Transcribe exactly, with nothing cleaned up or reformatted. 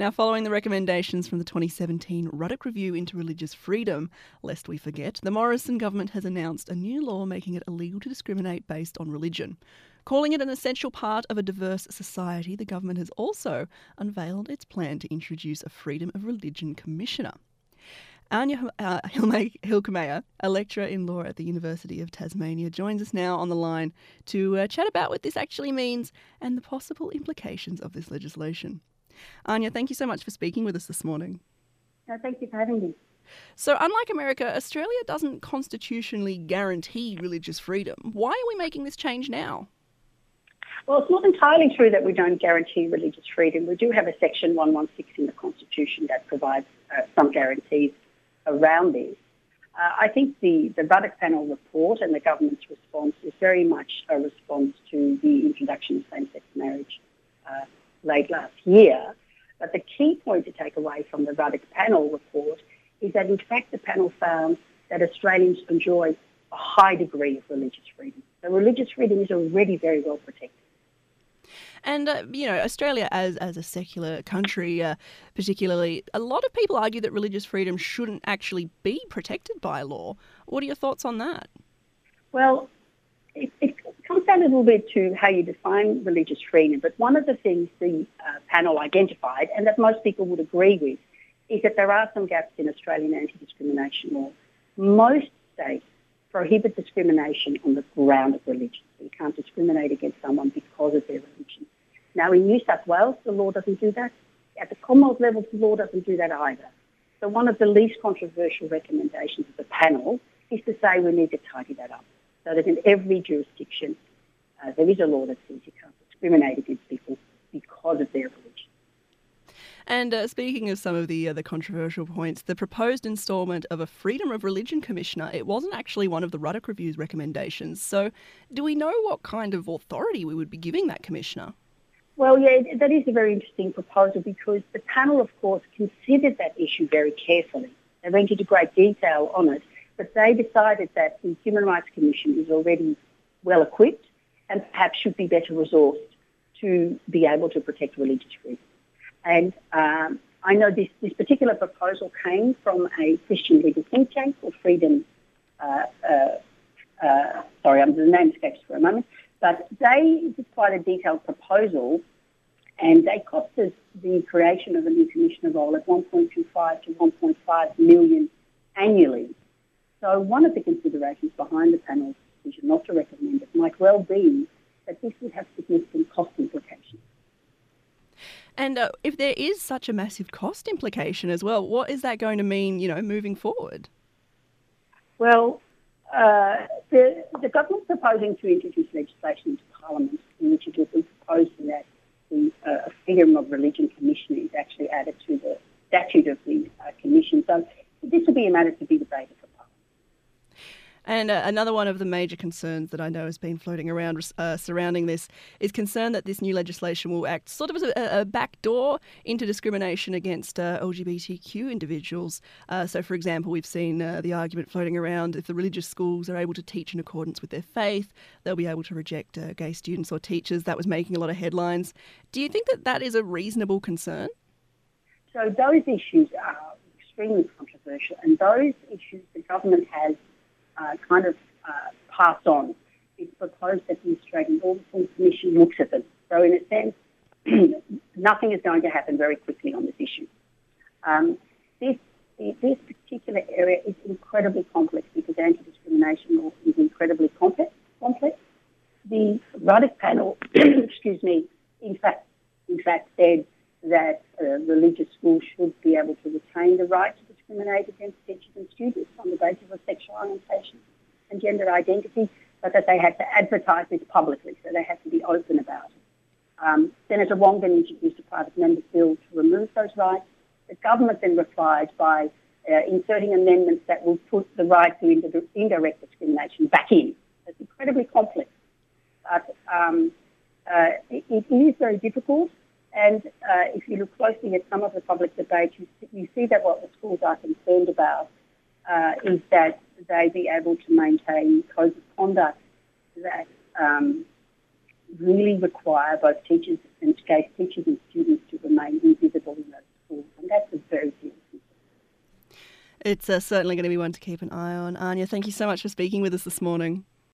Now, following the recommendations from the twenty seventeen Ruddock Review into Religious Freedom, lest we forget, the Morrison government has announced a new law making it illegal to discriminate based on religion. Calling it an essential part of a diverse society, the government has also unveiled its plan to introduce a Freedom of Religion Commissioner. Anya uh, Hilkemeyer, a lecturer in law at the University of Tasmania, joins us now on the line to uh, chat about what this actually means and the possible implications of this legislation. Anya, thank you so much for speaking with us this morning. No, thank you for having me. So, unlike America, Australia doesn't constitutionally guarantee religious freedom. Why are we making this change now? Well, it's not entirely true that we don't guarantee religious freedom. We do have a Section one sixteen in the Constitution that provides uh, some guarantees around this. Uh, I think the, the Ruddock Panel report and the government's response is very much a response to the introduction of same-sex marriage uh, late last year. But the key point to take away from the Ruddock Panel report is that, in fact, the panel found that Australians enjoy a high degree of religious freedom. So religious freedom is already very well protected. And, uh, you know, Australia as, as a secular country, uh, particularly, a lot of people argue that religious freedom shouldn't actually be protected by law. What are your thoughts on that? Well, it, it comes down a little bit to how you define religious freedom. But one of the things the uh, panel identified, and that most people would agree with, is that there are some gaps in Australian anti-discrimination law. Most states prohibit discrimination on the ground of religion. So you can't discriminate against someone because of their religion. Now, in New South Wales, the law doesn't do that. At the Commonwealth level, the law doesn't do that either. So one of the least controversial recommendations of the panel is to say we need to tidy that up, so that in every jurisdiction uh, there is a law that says you can't discriminate against people because of their religion. And uh, speaking of some of the uh, the controversial points, the proposed instalment of a Freedom of Religion Commissioner, it wasn't actually one of the Ruddock Review's recommendations. So do we know what kind of authority we would be giving that commissioner? Well, yeah, that is a very interesting proposal because the panel, of course, considered that issue very carefully. They went into great detail on it, but they decided that the Human Rights Commission is already well equipped and perhaps should be better resourced to be able to protect religious freedom. And um, I know this, this particular proposal came from a Christian legal think tank called Freedom, uh, uh, uh, sorry, I'm, the name escapes for a moment, but they did quite a detailed proposal and they costed the creation of a new commissioner role at one point two five to one point five million annually. So one of the considerations behind the panel's decision not to recommend it might well be that this would have significant cost implications. And uh, if there is such a massive cost implication as well, what is that going to mean, you know, moving forward? Well, uh, the, the government's proposing to introduce legislation into Parliament in which it will be proposing that the uh, Freedom of Religion Commissioner is actually added to the statute of the uh, Commission. So this will be a matter to be debated for Parliament. And uh, another one of the major concerns that I know has been floating around uh, surrounding this is concern that this new legislation will act sort of as a, a backdoor into discrimination against uh, L G B T Q individuals. Uh, so, for example, we've seen uh, the argument floating around if the religious schools are able to teach in accordance with their faith, they'll be able to reject uh, gay students or teachers. That was making a lot of headlines. Do you think that that is a reasonable concern? So those issues are extremely controversial, and those issues the government has Uh, kind of uh, passed on. It's proposed that the Australian Law Reform Commission looks at them. So in a sense, nothing is going to happen very quickly on this issue. Um, this, this particular area is incredibly complex because anti-discrimination law is incredibly complex. complex. The Ruddock Panel, excuse me, in fact, in fact said that uh, religious schools should be able to retain the right to discriminate against teachers and students on the basis of sexual orientation and gender identity, but that they had to advertise this publicly, so they had to be open about it. Um, Senator Wong then introduced a private member's bill to remove those rights. The government then replied by uh, inserting amendments that will put the right to ind- indirect discrimination back in. It's incredibly complex, but um, uh, it, it is very difficult. And uh, if you look closely at some of the public debate, you, you see that what the schools are concerned about uh, is that they be able to maintain codes of conduct that um, really require both teachers and gay teachers and students to remain invisible in those It's uh, certainly going to be one to keep an eye on. Anya, thank you so much for speaking with us this morning.